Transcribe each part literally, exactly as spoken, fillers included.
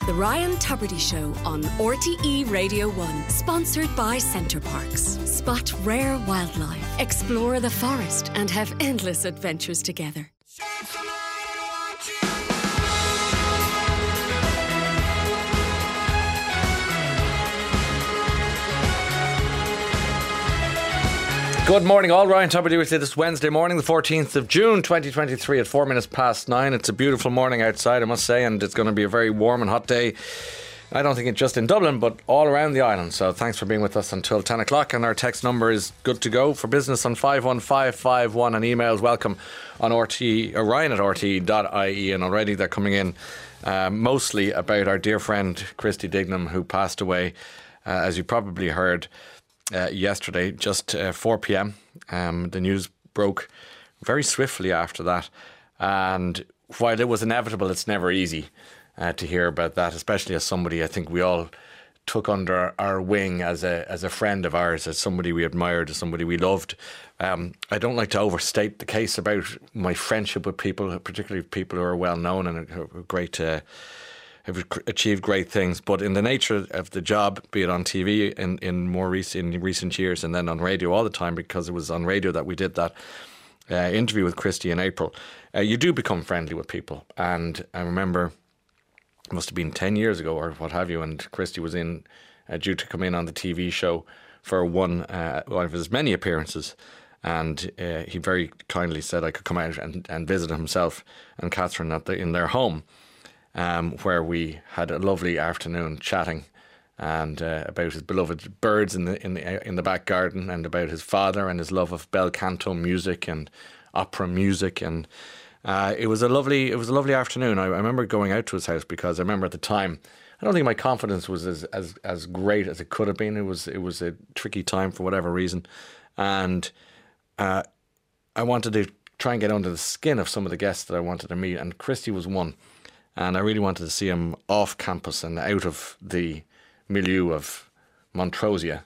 The Ryan Tubridy Show on R T E Radio one. Sponsored by Centre Parks. Spot rare wildlife, explore the forest and have endless adventures together. Good morning all, Ryan Tubridy with you this Wednesday morning, the fourteenth of June twenty twenty-three at four minutes past nine. It's a beautiful morning outside, I must say, and it's going to be a very warm and hot day. I don't think it's just in Dublin, but all around the island. So thanks for being with us until ten o'clock, and our text number is good to go for business on five one five five one, and emails welcome on R T, or Ryan at R T E dot I E, and already they're coming in uh, mostly about our dear friend Christy Dignam, who passed away, uh, as you probably heard, Uh, yesterday, just uh, four p.m. Um, the news broke very swiftly after that, and while it was inevitable, it's never easy uh, to hear about that, especially as somebody I think we all took under our wing as a as a friend of ours, as somebody we admired, as somebody we loved. Um, I don't like to overstate the case about my friendship with people, particularly people who are well known and are great. Uh, have achieved great things, but in the nature of the job, be it on T V in, in more recent in recent years, and then on radio all the time, because it was on radio that we did that uh, interview with Christy in April, uh, you do become friendly with people. And I remember it must have been ten years ago or what have you, and Christy was in uh, due to come in on the T V show for one, uh, one of his many appearances, and uh, he very kindly said I could come out and, and visit himself and Catherine at the, in their home. Um, where we had a lovely afternoon chatting and uh, about his beloved birds in the in the in the back garden, and about his father and his love of bel canto music and opera music, and uh, it was a lovely it was a lovely afternoon. I, I remember going out to his house because I remember at the time I don't think my confidence was as as as great as it could have been. It was it was a tricky time for whatever reason, and uh, I wanted to try and get under the skin of some of the guests that I wanted to meet, and Christy was one. And I really wanted to see him off campus and out of the milieu of Montrosia,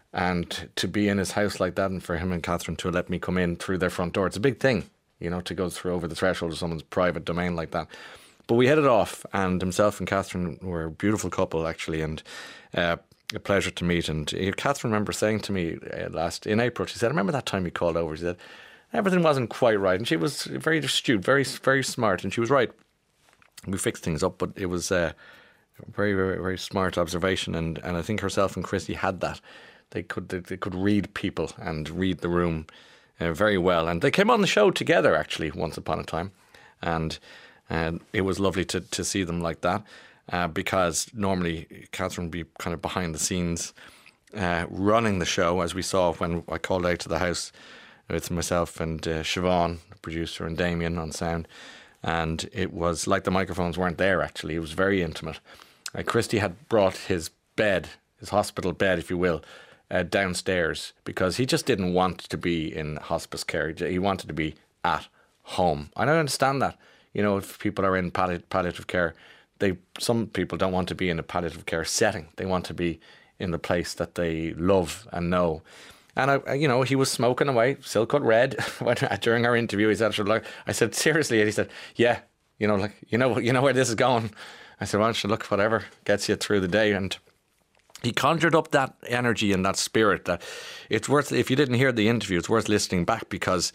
and to be in his house like that, and for him and Catherine to let me come in through their front door. It's a big thing, you know, to go through over the threshold of someone's private domain like that. But we headed off, and himself and Catherine were a beautiful couple, actually, and uh, a pleasure to meet. And uh, Catherine, remember saying to me uh, last in April, she said, I remember that time you called over, she said, everything wasn't quite right. And she was very astute, very, very smart, and she was right. We fixed things up, but it was a very, very, very smart observation, and, and I think herself and Christy had that. They could they, they could read people and read the room uh, very well, and they came on the show together actually once upon a time, and and it was lovely to to see them like that, uh, because normally Catherine would be kind of behind the scenes, uh, running the show, as we saw when I called out to the house with myself and uh, Siobhan, the producer, and Damien on sound. And it was like the microphones weren't there, actually. It was very intimate. Uh, Christy had brought his bed, his hospital bed, if you will, uh, downstairs, because he just didn't want to be in hospice care. He wanted to be at home. And I understand that. You know, if people are in palli- palliative care, they some people don't want to be in a palliative care setting. They want to be in the place that they love and know. And, I, you know, he was smoking away, still cut red. During our interview, he said, look, I said, seriously? And he said, yeah, you know, like, you know, you know where this is going. I said, well, look, whatever gets you through the day. And he conjured up that energy and that spirit that it's worth, if you didn't hear the interview, it's worth listening back, because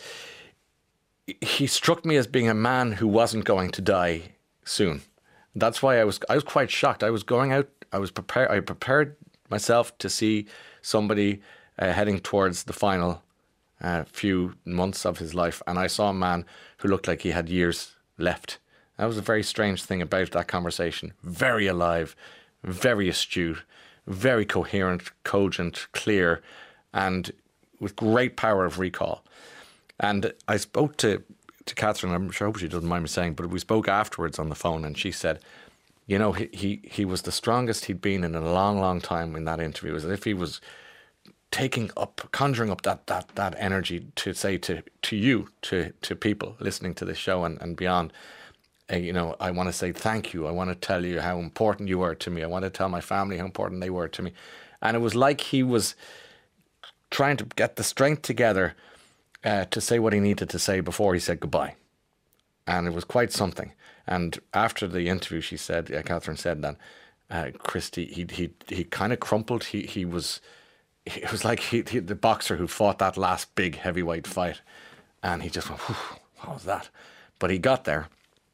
he struck me as being a man who wasn't going to die soon. That's why I was, I was quite shocked. I was going out, I was prepared, I prepared myself to see somebody Uh, heading towards the final uh, few months of his life, and I saw a man who looked like he had years left. That was a very strange thing about that conversation. Very alive, very astute, very coherent, cogent, clear, and with great power of recall. And I spoke to, to Catherine, I'm sure I hope she doesn't mind me saying, but we spoke afterwards on the phone, and she said, you know, he, he, he was the strongest he'd been in a long, long time in that interview. It was as if he was taking up, conjuring up that that that energy to say to to you, to to people listening to this show and, and beyond, uh, you know, I want to say thank you. I want to tell you how important you were to me. I want to tell my family how important they were to me. And it was like he was trying to get the strength together uh, to say what he needed to say before he said goodbye. And it was quite something. And after the interview, she said, uh, Catherine said that uh, Christy, he he he kind of crumpled. He he was, it was like he, he the boxer who fought that last big heavyweight fight, and he just went, what was that? But he got there,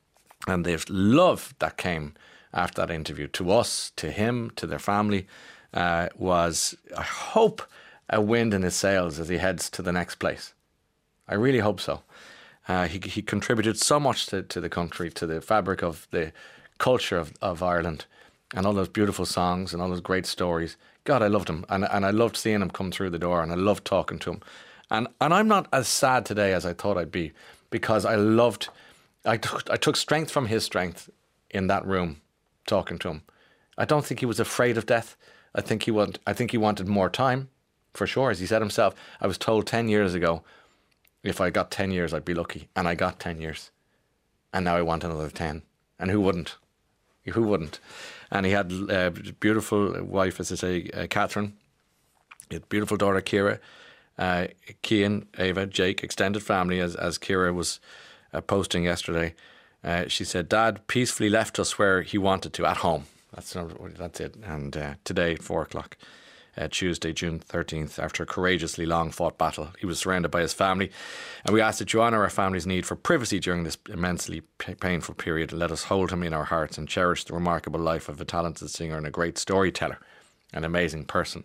and the love that came after that interview to us, to him, to their family, uh, was, I hope, a wind in his sails as he heads to the next place. I really hope so. Uh, he he contributed so much to, to the country, to the fabric of the culture of, of Ireland, and all those beautiful songs and all those great stories. God, I loved him, and and I loved seeing him come through the door, and I loved talking to him. And and I'm not as sad today as I thought I'd be, because I loved, I took I took strength from his strength in that room, talking to him. I don't think he was afraid of death. I think he want, I think he wanted more time, for sure. As he said himself, I was told ten years ago, if I got ten years, I'd be lucky. And I got ten years. And now I want another ten. And who wouldn't? Who wouldn't? And he had a beautiful wife, as I say, uh, Catherine. He had beautiful daughter, Ciara. Uh, Cian, Ava, Jake, extended family, as, as Ciara was uh, posting yesterday. Uh, she said, Dad peacefully left us where he wanted to, at home. That's not, that's it. And uh, today, four o'clock. Uh, Tuesday, June thirteenth, after a courageously long fought battle. He was surrounded by his family, and we ask that you honour our family's need for privacy during this immensely p- painful period, and let us hold him in our hearts and cherish the remarkable life of a talented singer and a great storyteller, an amazing person.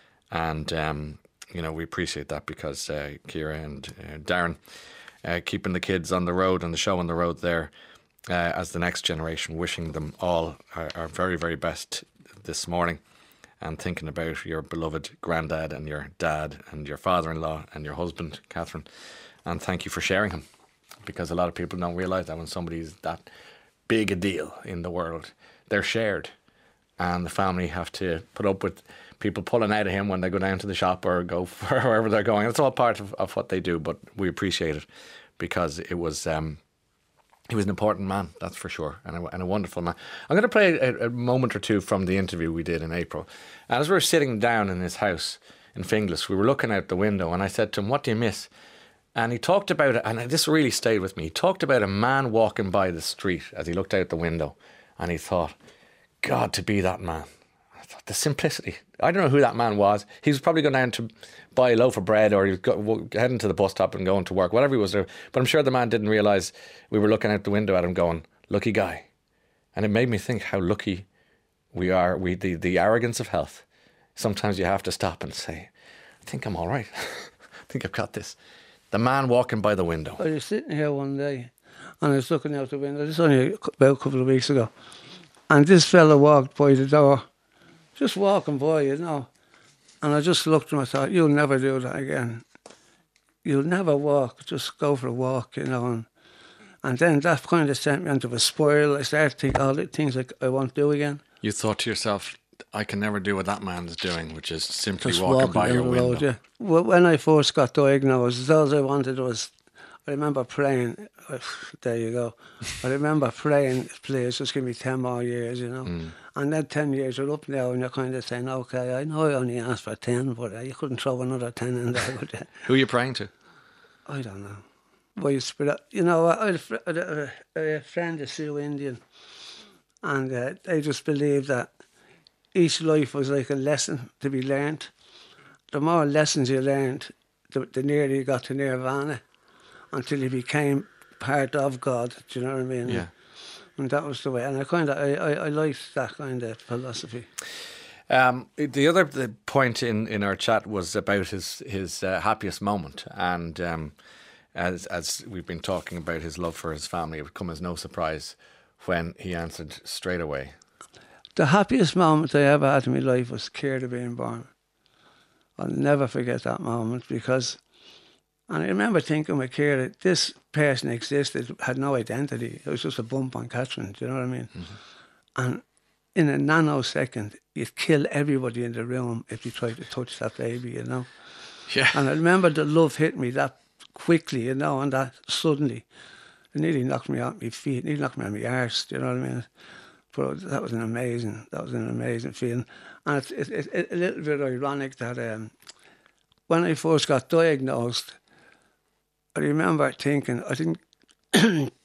And um, you know, we appreciate that, because uh, Ciara and uh, Darren uh, keeping the kids on the road and the show on the road there uh, as the next generation, wishing them all our, our very, very best this morning. And thinking about your beloved granddad and your dad and your father-in-law and your husband, Catherine. And thank you for sharing him, because a lot of people don't realise that when somebody's that big a deal in the world, they're shared. And the family have to put up with people pulling out of him when they go down to the shop or go for wherever they're going. It's all part of, of what they do, but we appreciate it, because it was... Um, He was an important man, that's for sure, and a, and a wonderful man. I'm going to play a, a moment or two from the interview we did in April. And as we were sitting down in his house in Finglas, we were looking out the window, and I said to him, what do you miss? And he talked about it, and this really stayed with me. He talked about a man walking by the street as he looked out the window, and he thought, God, to be that man. I thought, the simplicity. I don't know who that man was. He was probably going down to buy a loaf of bread, or he was go, heading to the bus stop and going to work, whatever he was doing. But I'm sure the man didn't realise we were looking out the window at him going, lucky guy. And it made me think how lucky we are, we the, the arrogance of health. Sometimes you have to stop and say, I think I'm all right. I think I've got this. The man walking by the window. I was sitting here one day and I was looking out the window. This was only about a couple of weeks ago. And this fella walked by the door, just walking by, you know. And I just looked at him and I thought, you'll never do that again. You'll never walk, just go for a walk, you know. And, and then that kind of sent me into a spiral. I started thinking all the things like I won't do again. You thought to yourself, I can never do what that man is doing, which is simply just walking, walking by your window. Road, yeah. Well, when I first got diagnosed, all I wanted was, I remember praying, oh, there you go. I remember praying, please just give me ten more years, you know. Mm. And then ten years are up now, and you're kind of saying, okay, I know I only asked for ten, but uh, you couldn't throw another ten in there. But, uh, who are you praying to? I don't know. Well, you know, I had a, fr- a, a friend, a Sioux Indian, and uh, they just believed that each life was like a lesson to be learned. The more lessons you learned, the, the nearer you got to nirvana, until you became part of God. Do you know what I mean? Yeah. And that was the way. And I kind of, I, I, I liked that kind of philosophy. Um, the other the point in, in our chat was about his his uh, happiest moment, and um, as as we've been talking about his love for his family, it would come as no surprise when he answered straight away. The happiest moment I ever had in my life was Ciara being born. I'll never forget that moment, because, and I remember thinking with Ciara, this person existed, had no identity. It was just a bump on Catherine, do you know what I mean? Mm-hmm. And in a nanosecond, you'd kill everybody in the room if you tried to touch that baby, you know? Yeah. And I remember the love hit me that quickly, you know, and that suddenly, it nearly knocked me out my feet, it nearly knocked me on my arse, do you know what I mean? But that was an amazing, that was an amazing feeling. And it's, it's, it's a little bit ironic that um, when I first got diagnosed, I remember thinking, I didn't,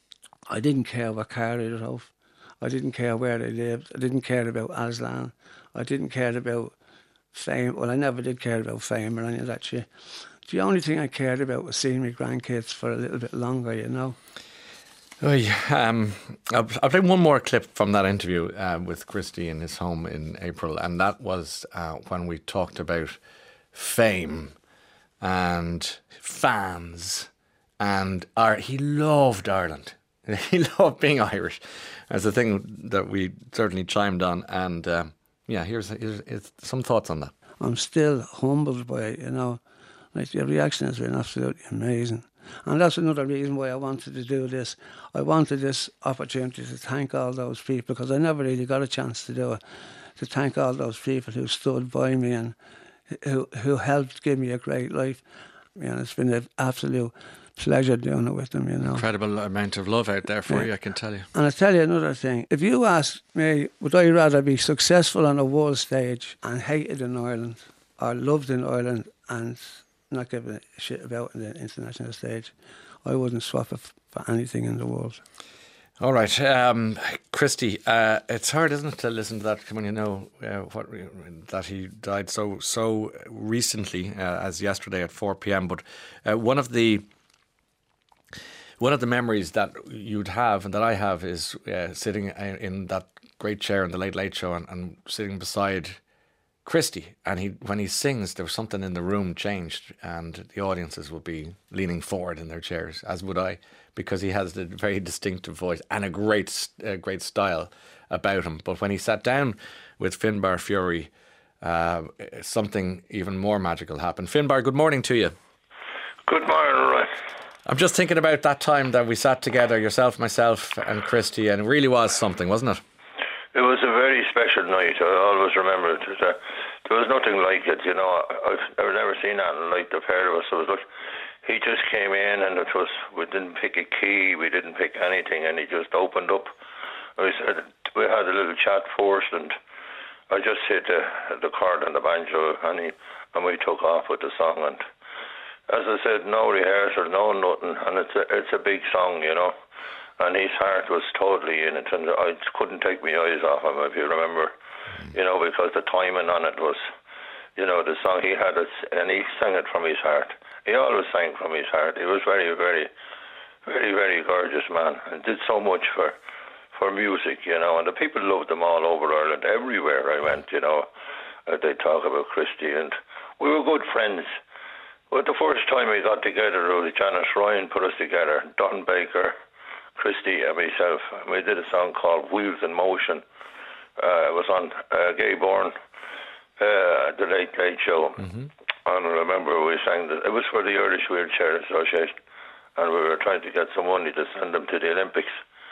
I didn't care what car they drove. I didn't care where they lived. I didn't care about Aslan. I didn't care about fame. Well, I never did care about fame or any of that shit. The only thing I cared about was seeing my grandkids for a little bit longer, you know. Oh, yeah. um, I'll, I'll play one more clip from that interview uh, with Christy in his home in April, and that was uh, when we talked about fame and fans, and our, he loved Ireland. He loved being Irish. That's the thing that we certainly chimed on, and um, yeah, here's, here's, here's some thoughts on that. I'm still humbled by it, you know. Like, the reaction has been absolutely amazing. And that's another reason why I wanted to do this. I wanted this opportunity to thank all those people, because I never really got a chance to do it, to thank all those people who stood by me and who who helped give me a great life. You know, it's been an absolute pleasure doing it with them, you know. Incredible amount of love out there for Yeah. you, I can tell you. And I tell you another thing. If you ask me, would I rather be successful on a world stage and hated in Ireland, or loved in Ireland and not given a shit about in the international stage, I wouldn't swap it for anything in the world. All right, um, Christy, uh, it's hard, isn't it, to listen to that when you know uh, what that he died so so recently uh, as yesterday at four p.m. But uh, one of the one of the memories that you'd have and that I have is uh, sitting in that great chair in the Late Late Show and, and sitting beside Christy, and he when he sings, there was something in the room changed, and the audiences would be leaning forward in their chairs, as would I, because he has a very distinctive voice and a great, uh, great style about him. But when he sat down with Finbar Fury, uh, something even more magical happened. Finbar, good morning to you. Good morning, Roy. I'm just thinking about that time that we sat together, yourself, myself, and Christy, and it really was something, wasn't it? It was a very special night. I always remember it. It was a, there was nothing like it, you know. I've, I've never seen anything like the pair of us. It was like, he just came in, and it was, we didn't pick a key, we didn't pick anything, and he just opened up. We said, we had a little chat first, and I just hit the, the chord and the banjo, and, he, and we took off with the song. And as I said, no rehearsal, no nothing, and it's a, it's a big song, you know. And his heart was totally in it, and I couldn't take my eyes off him, if you remember, you know, because the timing on it was, you know, the song, he had it, and he sang it from his heart. He always sang from his heart. He was very, very, very, very gorgeous man, and did so much for, for music, you know, and the people loved him all over Ireland. Everywhere I went, you know, uh, they talk about Christy, and we were good friends. But the first time we got together, it was Janice Ryan put us together, Don Baker, Christy and myself, and we did a song called Wheels in Motion. Uh, it was on uh, Gay Born, uh, the Late Late Show. Mm-hmm. And I remember we sang, that it was for the Irish Wheelchair Association, and we were trying to get some money to send them to the Olympics.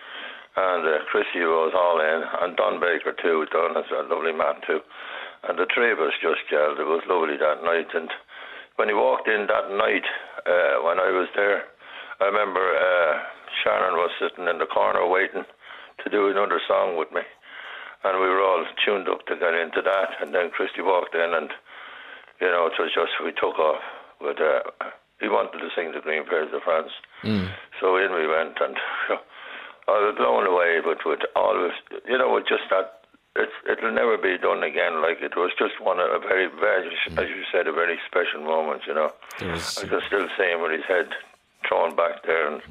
And uh, Christy was all in, and Don Baker too. Don is a lovely man too. And the three of us just gelled. It was lovely that night. And when he walked in that night, uh, when I was there, I remember uh, Sharon was sitting in the corner waiting to do another song with me, and we were all tuned up to get into that. And then Christy walked in, and you know, it was just, we took off. But uh, he wanted to sing the Green Fields of France, mm. so in we went, and you know, I was blown away. But with always, you know, with just that, it's, it'll never be done again. Like, it was just one of a very, very, mm. as you said, a very special moment. You know, was, I can still see him with his head thrown back there, and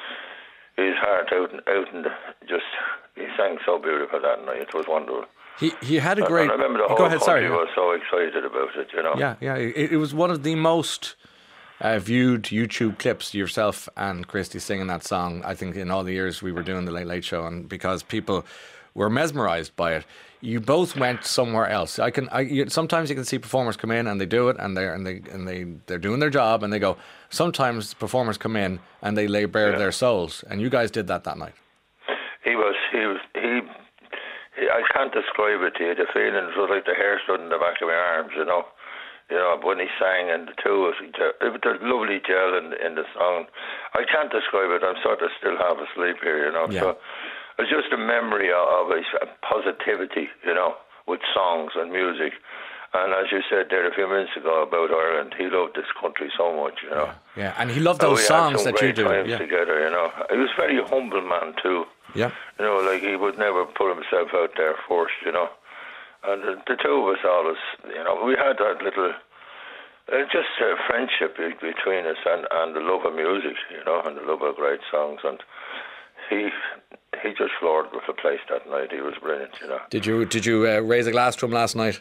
his heart out and out, and just he sang so beautiful that night. It was wonderful. He he had a great. And I remember the whole go ahead, country sorry. was so excited about it. You know. Yeah, yeah. It, it was one of the most uh, viewed YouTube clips. Yourself and Christy singing that song. I think in all the years we were doing the Late Late Show, and because people were mesmerised by it. You both went somewhere else. I can. I, you, sometimes you can see performers come in and they do it, and they and they and they they're doing their job, and they go. Sometimes performers come in and they lay bare yeah. their souls, and you guys did that that night. He was. He was. He. he I can't describe it to you. The feeling was like the hair stood in the back of my arms. You know. You know, when he sang, and the two of us, it was a lovely gel in, in the song. I can't describe it. I'm sort of still half asleep here. You know. Yeah. So. It's just a memory of his positivity, you know, with songs and music. And as you said there a few minutes ago about Ireland, he loved this country so much, you know. Yeah, yeah. And he loved those we songs had some that you great do. times Yeah. together, you know. He was a very humble man too. Yeah. You know, like he would never put himself out there first, you know. And the, the two of us always, you know, we had that little, uh, just a friendship be- between us and, and the love of music, you know, and the love of great songs. And he he just floored with the place that night. He was brilliant, you know. Did you did you uh, raise a glass to him last night?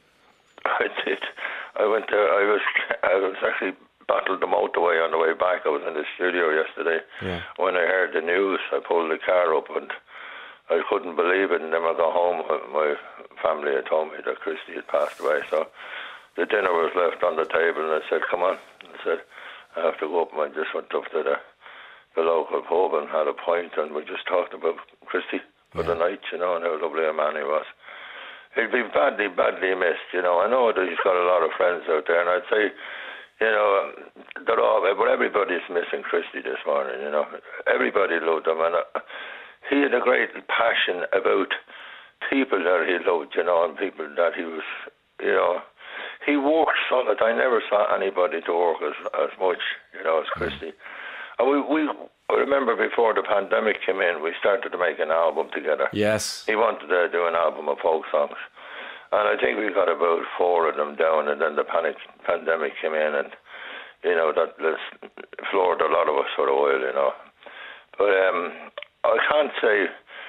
I did. I went there. I was I was actually battled the motorway on the way back. I was in the studio yesterday. Yeah. When I heard the news, I pulled the car up and I couldn't believe it. And then I got home, my family had told me that Christy had passed away. So the dinner was left on the table, and I said, "Come on." I said, "I have to go up." And I just went up to the the local pub and had a pint, and we just talked about Christy for Yeah. the night, you know, and how lovely a man he was. He'd be badly, badly missed, you know. I know that he's got a lot of friends out there, and I'd say, you know, they're all, but everybody's missing Christy this morning, you know. Everybody loved him, and uh, he had a great passion about people that he loved, you know, and people that he was, you know. He worked so that I never saw anybody to work as as much, you know, as Christy. And we, we I remember before the pandemic came in, we started to make an album together. Yes. He wanted to do an album of folk songs. And I think we got about four of them down, and then the panic pandemic came in, and, you know, that just floored a lot of us for a while, you know. But um, I can't say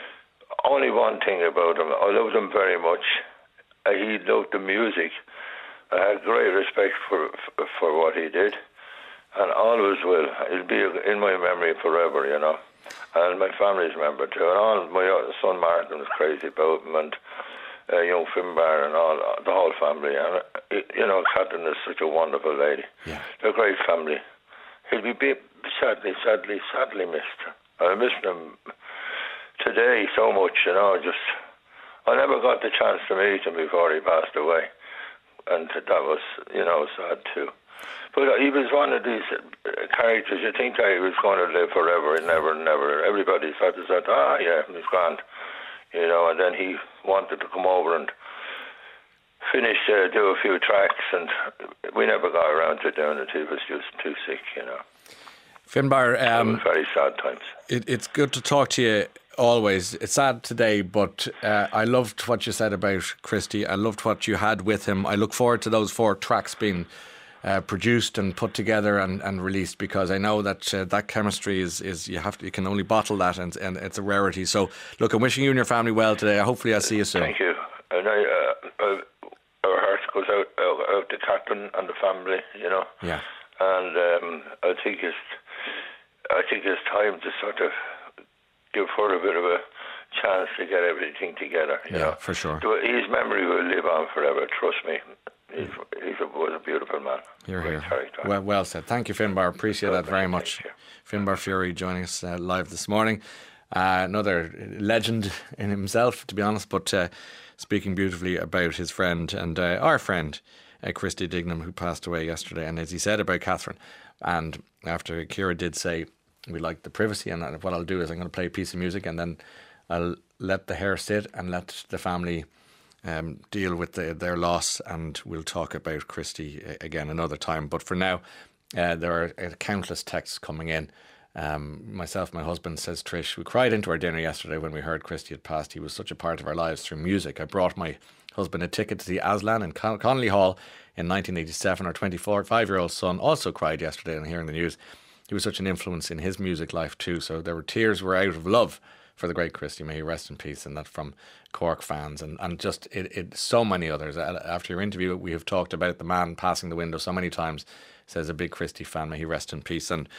only one thing about him. I loved him very much. Uh, he loved the music. I had great respect for for, for what he did. And always will. It'll be in my memory forever, you know. And my family's member too. And all my son Martin was crazy about him, and uh, young Finbar and all, the whole family. And, uh, you know, Catherine is such a wonderful lady. Yeah. They're a great family. He'll be be sadly, sadly, sadly missed. I missed him today so much, you know. Just, I never got the chance to meet him before he passed away. And that was, you know, sad too. But he was one of these characters. You think that he was going to live forever and never, never. Everybody thought, said, ah, yeah, he's grand, you know. And then he wanted to come over and finish, uh, do a few tracks, and we never got around to doing it. He was just too sick, you know. Finbar, um, it was very sad times. It, it's good to talk to you always. It's sad today, but uh, I loved what you said about Christy. I loved what you had with him. I look forward to those four tracks being Uh, produced and put together and, and released, because I know that uh, that chemistry is, is you have to, you can only bottle that, and, and it's a rarity. So look, I'm wishing you and your family well today. Hopefully I'll see you soon. Thank you. And I, uh, uh, our heart goes out, out, out to Catherine and the family, you know. Yeah. And um, I think it's I think it's time to sort of give her a bit of a chance to get everything together, you Yeah, know. for sure. His memory will live on forever, trust me. He's, he's a, was a beautiful man. You're Great here. character. Well, well said. Thank you, Finbar. Appreciate that very much. Finbar Fury joining us uh, live this morning. Uh, another legend in himself, to be honest, but uh, speaking beautifully about his friend and uh, our friend, uh, Christy Dignam, who passed away yesterday. And as he said about Catherine, and after Ciara did say, we like the privacy, and what I'll do is I'm going to play a piece of music, and then I'll let the hair sit and let the family Um, deal with the, their loss, and we'll talk about Christy again another time. But for now, uh, there are uh, countless texts coming in. Um, myself, my husband, says Trish, we cried into our dinner yesterday when we heard Christy had passed. He was such a part of our lives through music. I brought my husband a ticket to see Aslan in Con- Connolly Hall in nineteen eighty-seven. Our twenty-five-year-old son also cried yesterday on hearing the news. He was such an influence in his music life too. So there were tears were out of love for the great Christy. May he rest in peace. And that from Cork fans and, and just it, it so many others. After your interview, we have talked about the man passing the window so many times. Says a big Christy fan, may he rest in peace. And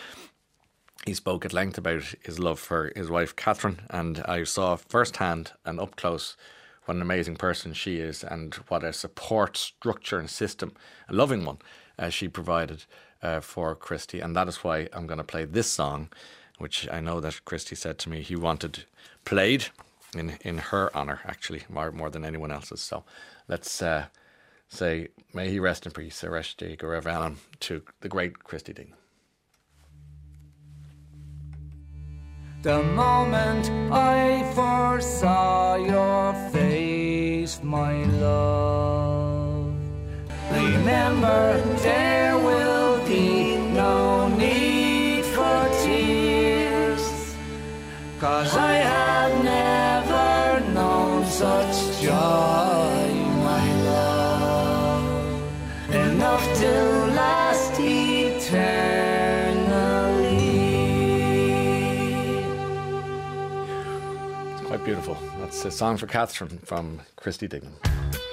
he spoke at length about his love for his wife Catherine, and I saw firsthand and up close what an amazing person she is, and what a support structure and system, a loving one, uh, she provided uh, for Christy. And that is why I'm going to play this song, which I know that Christy said to me he wanted played in in her honour, actually, more, more than anyone else's. So let's uh, say, may he rest in peace, Areshti Gorevalam, to the great Christy Dignam. The moment I first saw your face, my love, remember there will be no need for tears, 'cause I have never known such joy, my love, enough to last eternally. It's quite beautiful. That's a song for Catherine from Christy Dignam.